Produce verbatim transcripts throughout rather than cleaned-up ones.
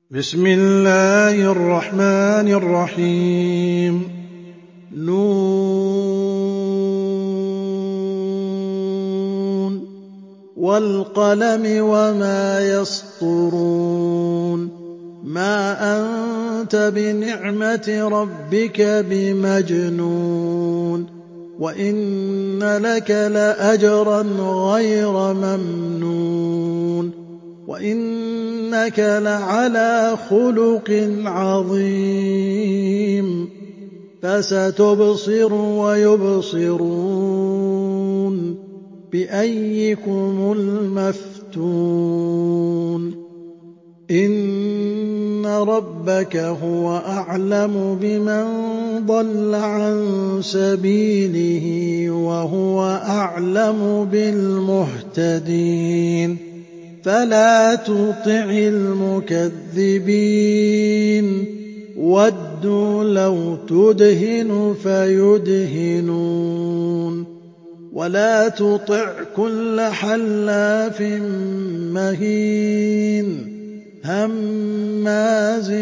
بسم الله الرحمن الرحيم نون والقلم وما يسطرون ما أنت بنعمة ربك بمجنون وإن لك لأجرا غير ممنون وإنك لعلى خلق عظيم فستبصر ويبصرون بأيكم المفتون إن ربك هو أعلم بمن ضل عن سبيله وهو أعلم بالمهتدين فلا تطع المكذبين ودوا لو تدهن فيدهنون ولا تطع كل حلاف مهين هماز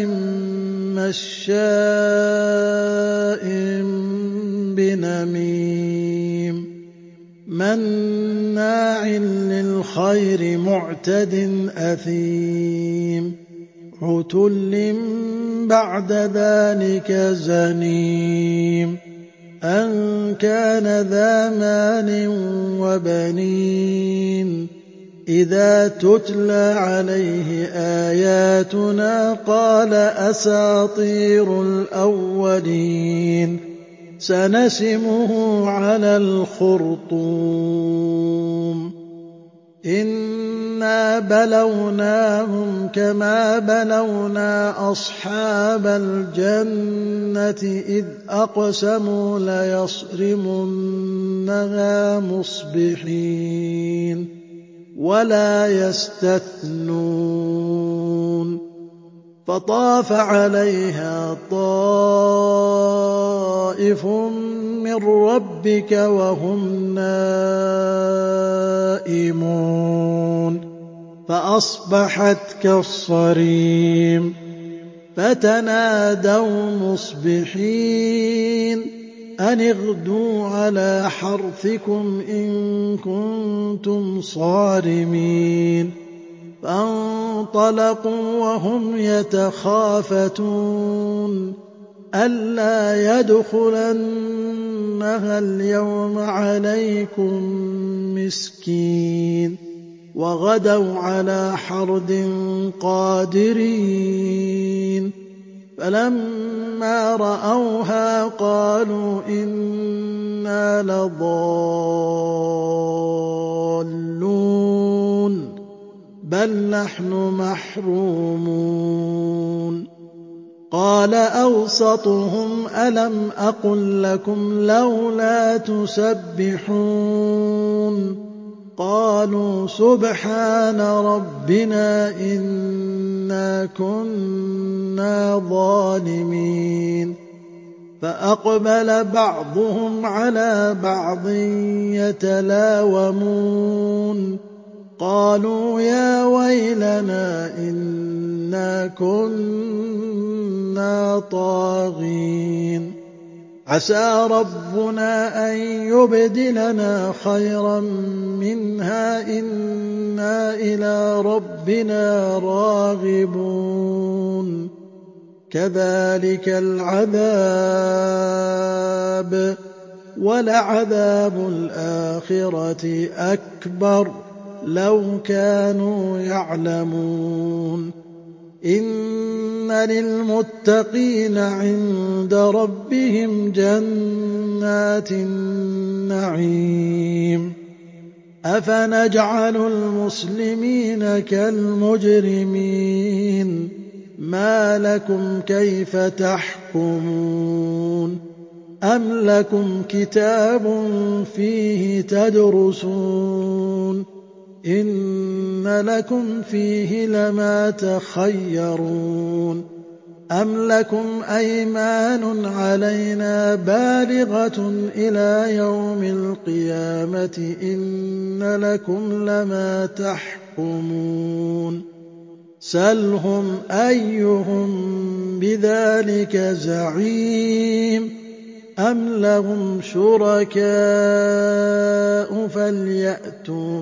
مشاء بنميم مناع للخير معتد أثيم عتل بعد ذلك زنيم أن كان ذا مال وبنين إذا تتلى عليه آياتنا قال أساطير الأولين سنسمه على الخرطوم إنا بلوناهم كما بلونا أصحاب الجنة إذ أقسموا ليصرمنها مصبحين ولا يستثنون فطاف عليها طائف من ربك وهم نائمون فأصبحت كالصريم فتنادوا مصبحين أن اغدوا على حرثكم إن كنتم صارمين فانطلقوا وهم يتخافتون ألا يدخلنها اليوم عليكم مسكين وغدوا على حرد قادرين فلما رأوها قالوا إنا لضالون بل نحن محرومون قال أوسطهم ألم أقل لكم لولا تسبحون قالوا سبحان ربنا إنا كنا ظالمين فأقبل بعضهم على بعض يتلاومون قالوا يا ويلنا إنا كنا طاغين عسى ربنا أن يبدلنا خيرا منها إنا إلى ربنا راغبون كذلك العذاب ولعذاب الآخرة أكبر لو كانوا يعلمون إن للمتقين عند ربهم جنات النعيم أفنجعل المسلمين كالمجرمين ما لكم كيف تحكمون أم لكم كتاب فيه تدرسون إن لكم فيه لما تخيرون أم لكم أيمان علينا بالغة إلى يوم القيامة إن لكم لما تحكمون سَلْهُمْ أَيُّهُم بِذَٰلِكَ زَعِيمٌ أَمْ لَهُمْ شُرَكَاءُ فَلْيَأْتُوا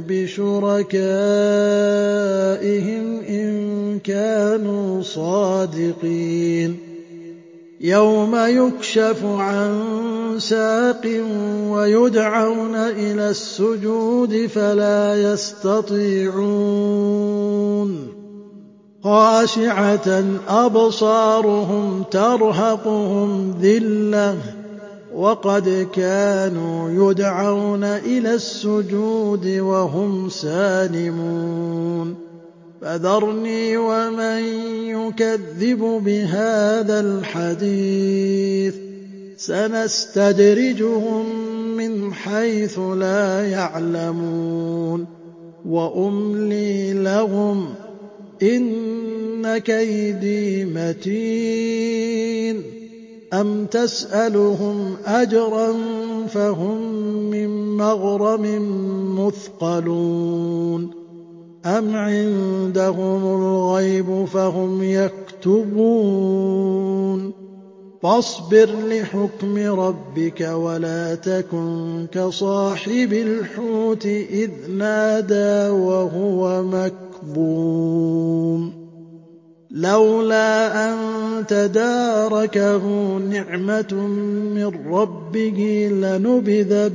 بِشُرَكَائِهِمْ إِن كَانُوا صَادِقِينَ يَوْمَ يُكْشَفُ عَن سَاقٍ وَيُدْعَوْنَ إِلَى السُّجُودِ فَلَا يَسْتَطِيعُونَ خَاشِعَةً أَبْصَارُهُمْ تَرْهَقُهُمْ ذِلَّةٌ وَقَدْ كَانُوا يُدْعَوْنَ إِلَى السُّجُودِ وَهُمْ سَالِمُونَ فَذَرْنِي وَمَن يُكَذِّبُ بِهَٰذَا الْحَدِيثِ سَنَسْتَدْرِجُهُم مِّنْ حَيْثُ لَا يَعْلَمُونَ وَأُمْلِي لَهُمْ إِنَّ كَيْدِي مَتِينٌ أَمْ تَسْأَلُهُمْ أَجْرًا فَهُم مِّن مَّغْرَمٍ مُّثْقَلُونَ أَمْ عِندَهُمُ الْغَيْبُ فَهُمْ يَكْتُبُونَ فَاصْبِرْ لِحُكْمِ رَبِّكَ وَلَا تَكُن كَصَاحِبِ الْحُوتِ إِذْ نَادَىٰ وَهُوَ مَكْظُومٌ لَّوْلَا أَن تَدَارَكَهُ نِعْمَةٌ مِّن رَّبِّهِ لَنُبِذَ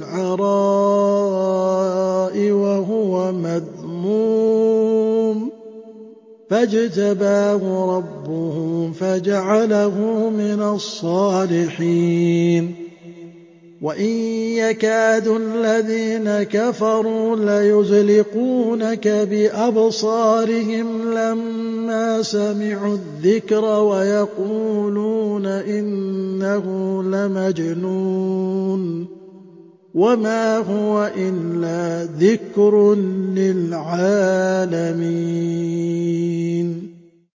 بِالْعَرَاءِ وَهُوَ مَذْمُومٌ فَاجْتَبَاهُ رَبُّهُ فَجَعَلَهُ مِنَ الصَّالِحِينَ وَإِن يَكَادُ الَّذِينَ كَفَرُوا لَيُزْلِقُونَكَ بِأَبْصَارِهِمْ لَمَّا سَمِعُوا الذِّكْرَ وَيَقُولُونَ إِنَّهُ لَمَجْنُونٌ وَمَا هُوَ إِلَّا ذِكْرٌ لِّلْعَالَمِينَ